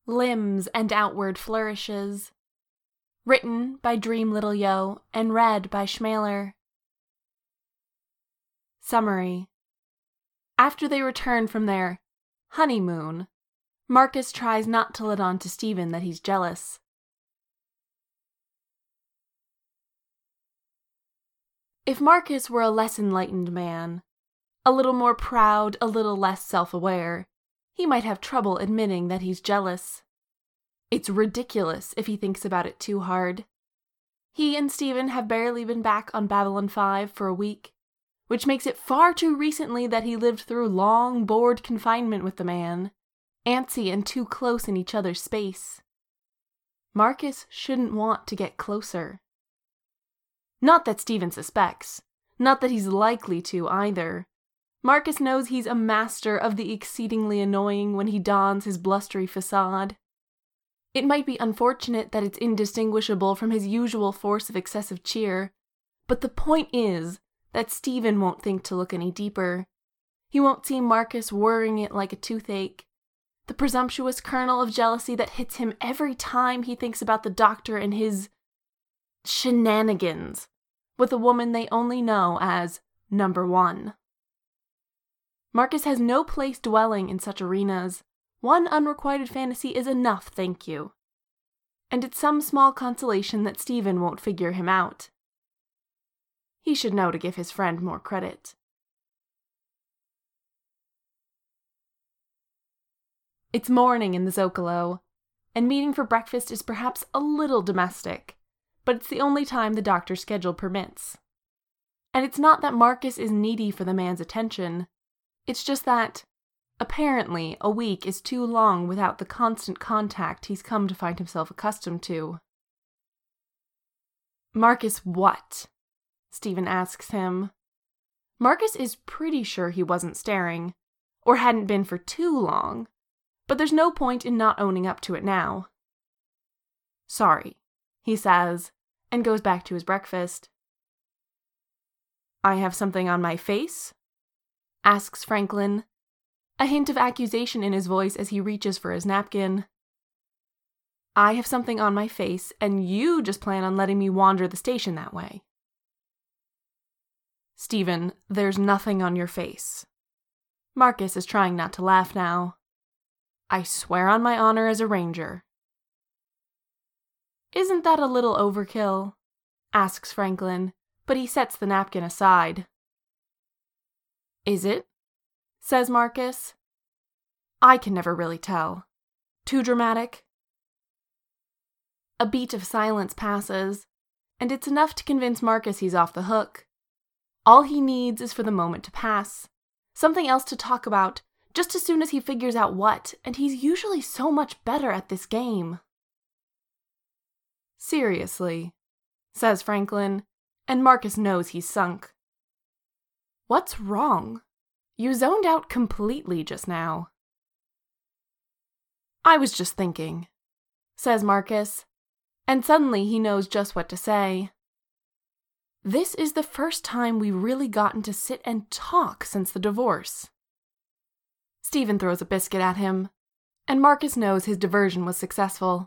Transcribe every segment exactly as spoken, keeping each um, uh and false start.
Limbs and Outward Flourishes. Written by Dream Little Yo and read by Schmaler. Summary. After they return from their honeymoon, Marcus tries not to let on to Steven that he's jealous. If Marcus were a less enlightened man, a little more proud, a little less self-aware, he might have trouble admitting that he's jealous. It's ridiculous if he thinks about it too hard. He and Steven have barely been back on Babylon five for a week, which makes it far too recently that he lived through long, bored confinement with the man, antsy and too close in each other's space. Marcus shouldn't want to get closer. Not that Steven suspects, not that he's likely to either. Marcus knows he's a master of the exceedingly annoying when he dons his blustery facade. It might be unfortunate that it's indistinguishable from his usual force of excessive cheer, but the point is that Steven won't think to look any deeper. He won't see Marcus worrying it like a toothache. The presumptuous kernel of jealousy that hits him every time he thinks about the doctor and his shenanigans with a woman they only know as number one. Marcus has no place dwelling in such arenas. One unrequited fantasy is enough, thank you. And it's some small consolation that Steven won't figure him out. He should know to give his friend more credit. It's morning in the Zocalo, and meeting for breakfast is perhaps a little domestic, but it's the only time the doctor's schedule permits. And it's not that Marcus is needy for the man's attention. It's just that, apparently, a week is too long without the constant contact he's come to find himself accustomed to. Marcus what? Steven asks him. Marcus is pretty sure he wasn't staring, or hadn't been for too long, but there's no point in not owning up to it now. Sorry, he says, and goes back to his breakfast. I have something on my face? Asks Franklin, a hint of accusation in his voice as he reaches for his napkin. I have something on my face, and you just plan on letting me wander the station that way. Steven, there's nothing on your face. Marcus is trying not to laugh now. I swear on my honor as a ranger. Isn't that a little overkill? Asks Franklin, but he sets the napkin aside. Is it? Says Marcus. I can never really tell. Too dramatic? A beat of silence passes, and it's enough to convince Marcus he's off the hook. All he needs is for the moment to pass. Something else to talk about, just as soon as he figures out what, and he's usually so much better at this game. Seriously, says Franklin, and Marcus knows he's sunk. What's wrong? You zoned out completely just now. I was just thinking, says Marcus, and suddenly he knows just what to say. This is the first time we've really gotten to sit and talk since the divorce. Steven throws a biscuit at him, and Marcus knows his diversion was successful.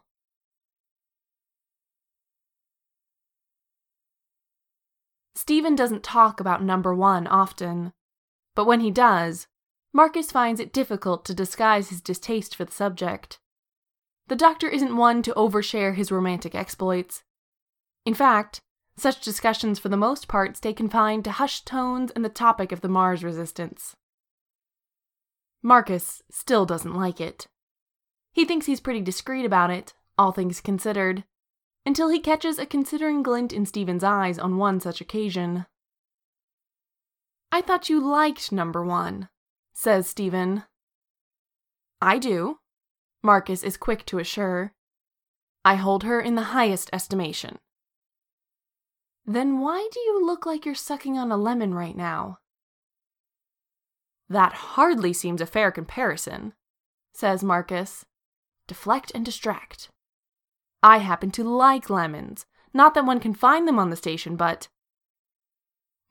Steven doesn't talk about number one often, but when he does, Marcus finds it difficult to disguise his distaste for the subject. The doctor isn't one to overshare his romantic exploits. In fact, such discussions for the most part stay confined to hushed tones and the topic of the Mars resistance. Marcus still doesn't like it. He thinks he's pretty discreet about it, all things considered, until he catches a considering glint in Steven's eyes on one such occasion. I thought you liked number one, says Steven. I do, Marcus is quick to assure. I hold her in the highest estimation. Then why do you look like you're sucking on a lemon right now? That hardly seems a fair comparison, says Marcus. Deflect and distract. I happen to like lemons. Not that one can find them on the station, but...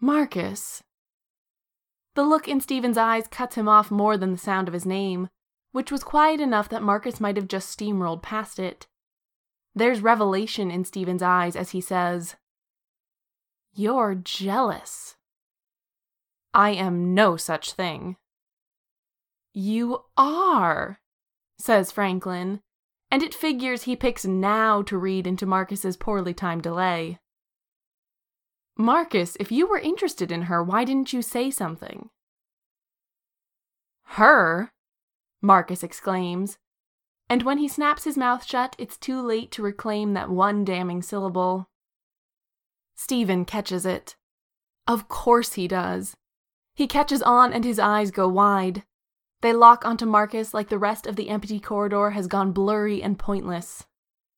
Marcus. The look in Steven's eyes cuts him off more than the sound of his name, which was quiet enough that Marcus might have just steamrolled past it. There's revelation in Stephen's eyes as he says, "You're jealous." "I am no such thing." "You are," says Franklin, and it figures he picks now to read into Marcus's poorly timed delay. "Marcus, if you were interested in her, why didn't you say something?" "Her?" Marcus exclaims, and when he snaps his mouth shut, it's too late to reclaim that one damning syllable. Stephen catches it. Of course he does. He catches on and his eyes go wide. They lock onto Marcus like the rest of the empty corridor has gone blurry and pointless.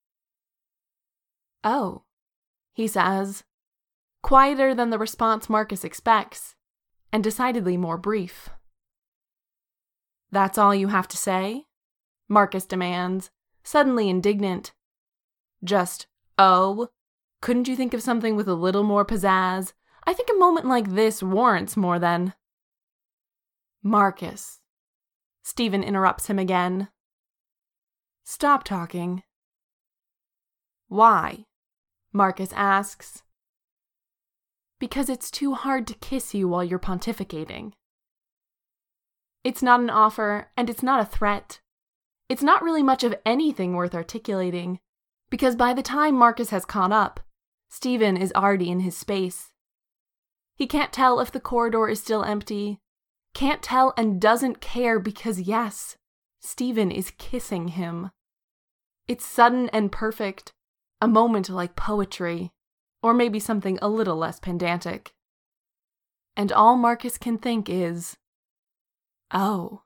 "Oh," he says, quieter than the response Marcus expects, and decidedly more brief. "That's all you have to say?" Marcus demands, suddenly indignant. "Just, oh? Couldn't you think of something with a little more pizzazz? I think a moment like this warrants more than—" "Marcus." Stephen interrupts him again. "Stop talking." "Why?" Marcus asks. "Because it's too hard to kiss you while you're pontificating." It's not an offer, and it's not a threat. It's not really much of anything worth articulating, because by the time Marcus has caught up, Stephen is already in his space. He can't tell if the corridor is still empty, can't tell and doesn't care because yes, Stephen is kissing him. It's sudden and perfect, a moment like poetry, or maybe something a little less pedantic. And all Marcus can think is, oh.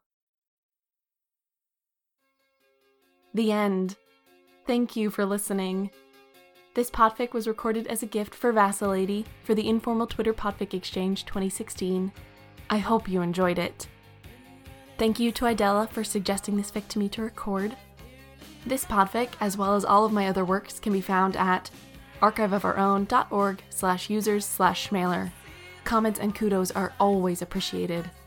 The end. Thank you for listening. This podfic was recorded as a gift for Vacillaty for the informal Twitter Podfic Exchange twenty sixteen. I hope you enjoyed it. Thank you to Idella for suggesting this fic to me to record. This podfic, as well as all of my other works, can be found at archiveofourown.org slash users slash schmaler. Comments and kudos are always appreciated.